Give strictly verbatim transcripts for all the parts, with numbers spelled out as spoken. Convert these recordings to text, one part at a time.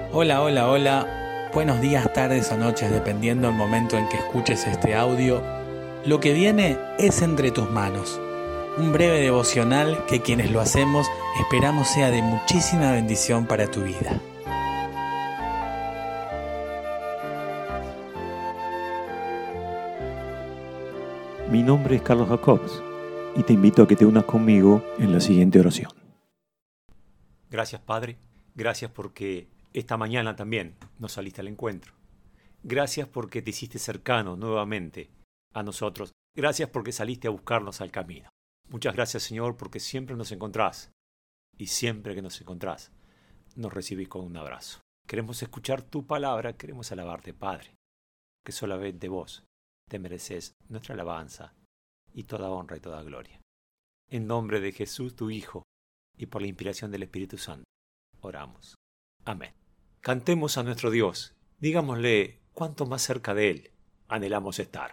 Hola, hola, hola. Buenos días, tardes o noches, dependiendo del momento en que escuches este audio. Lo que viene es entre tus manos. Un breve devocional que quienes lo hacemos esperamos sea de muchísima bendición para tu vida. Mi nombre es Carlos Jacobs y te invito a que te unas conmigo en la siguiente oración. Gracias, Padre. Gracias porque esta mañana también nos saliste al encuentro. Gracias porque te hiciste cercano nuevamente a nosotros. Gracias porque saliste a buscarnos al camino. Muchas gracias, Señor, porque siempre nos encontrás. Y siempre que nos encontrás, nos recibís con un abrazo. Queremos escuchar tu palabra, queremos alabarte, Padre, que solamente vos te mereces nuestra alabanza y toda honra y toda gloria. En nombre de Jesús, tu Hijo, y por la inspiración del Espíritu Santo, oramos. Amén. Cantemos a nuestro Dios, digámosle cuánto más cerca de Él anhelamos estar.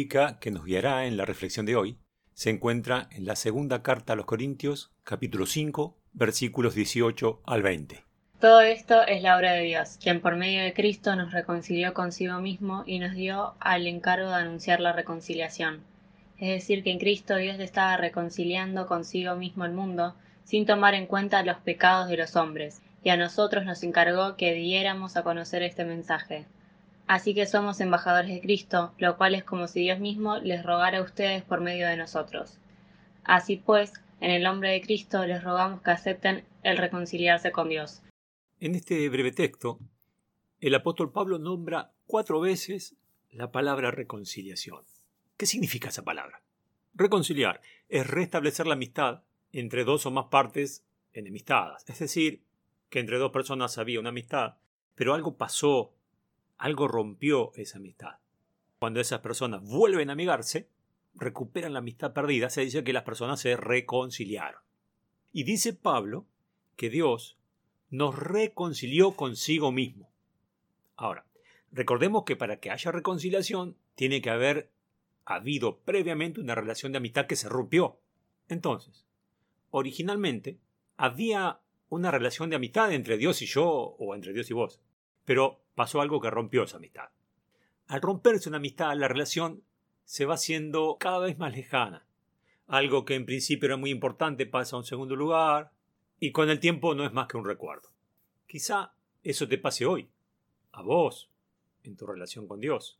bíblica que nos guiará en la reflexión de hoy se encuentra en la segunda carta a los Corintios, capítulo cinco, versículos dieciocho al veinte. Todo esto es la obra de Dios, quien por medio de Cristo nos reconcilió consigo mismo y nos dio al encargo de anunciar la reconciliación. Es decir, que en Cristo Dios estaba reconciliando consigo mismo el mundo, sin tomar en cuenta los pecados de los hombres, y a nosotros nos encargó que diéramos a conocer este mensaje. Así que somos embajadores de Cristo, lo cual es como si Dios mismo les rogara a ustedes por medio de nosotros. Así pues, en el nombre de Cristo les rogamos que acepten el reconciliarse con Dios. En este breve texto, el apóstol Pablo nombra cuatro veces la palabra reconciliación. ¿Qué significa esa palabra? Reconciliar es restablecer la amistad entre dos o más partes enemistadas. Es decir, que entre dos personas había una amistad, pero algo pasó, algo rompió esa amistad. Cuando esas personas vuelven a amigarse, recuperan la amistad perdida, se dice que las personas se reconciliaron. Y dice Pablo que Dios nos reconcilió consigo mismo. Ahora, recordemos que para que haya reconciliación tiene que haber habido previamente una relación de amistad que se rompió. Entonces, originalmente había una relación de amistad entre Dios y yo o entre Dios y vos, pero pasó algo que rompió esa amistad. Al romperse una amistad, la relación se va haciendo cada vez más lejana. Algo que en principio era muy importante pasa a un segundo lugar y con el tiempo no es más que un recuerdo. Quizá eso te pase hoy, a vos, en tu relación con Dios.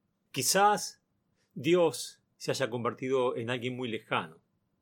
Quizás Dios se haya convertido en alguien muy lejano,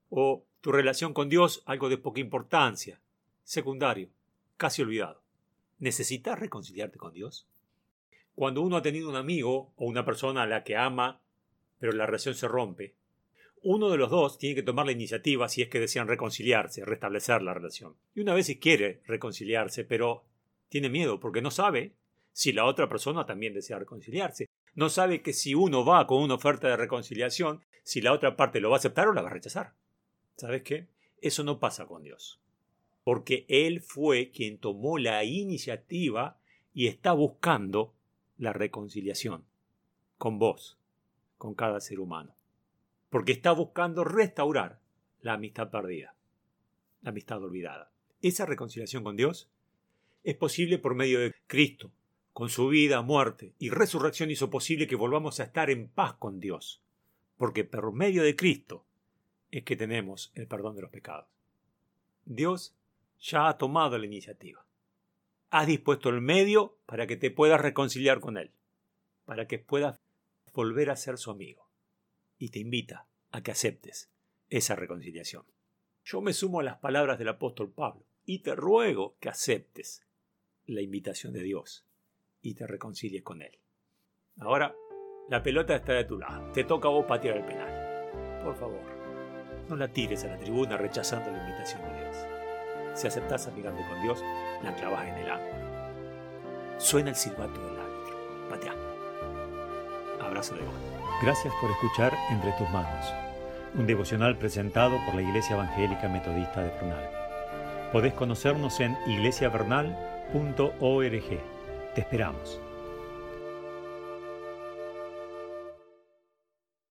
o tu relación con Dios algo de poca importancia, secundario, casi olvidado. ¿Necesitas reconciliarte con Dios? Cuando uno ha tenido un amigo o una persona a la que ama, pero la relación se rompe, uno de los dos tiene que tomar la iniciativa si es que desean reconciliarse, restablecer la relación. Y una vez quiere reconciliarse, pero tiene miedo porque no sabe si la otra persona también desea reconciliarse. No sabe que si uno va con una oferta de reconciliación, si la otra parte lo va a aceptar o la va a rechazar. ¿Sabes qué? Eso no pasa con Dios. Porque Él fue quien tomó la iniciativa y está buscando la reconciliación con vos, con cada ser humano. Porque está buscando restaurar la amistad perdida, la amistad olvidada. Esa reconciliación con Dios es posible por medio de Cristo. Con su vida, muerte y resurrección hizo posible que volvamos a estar en paz con Dios. Porque por medio de Cristo es que tenemos el perdón de los pecados. Dios ya ha tomado la iniciativa. Has dispuesto el medio para que te puedas reconciliar con Él, para que puedas volver a ser su amigo. Y te invita a que aceptes esa reconciliación. Yo me sumo a las palabras del apóstol Pablo y te ruego que aceptes la invitación de Dios y te reconcilies con Él. Ahora, la pelota está de tu lado. Te toca a vos patear el penal. Por favor, no la tires a la tribuna rechazando la invitación de Dios. Si aceptás amigarte con Dios, la clavas en el ángulo. Suena el silbato del árbitro. Patea. Abrazo de gol. Gracias por escuchar Entre tus manos, un devocional presentado por la Iglesia Evangélica Metodista de Bernal. Podés conocernos en iglesia bernal punto org. Te esperamos.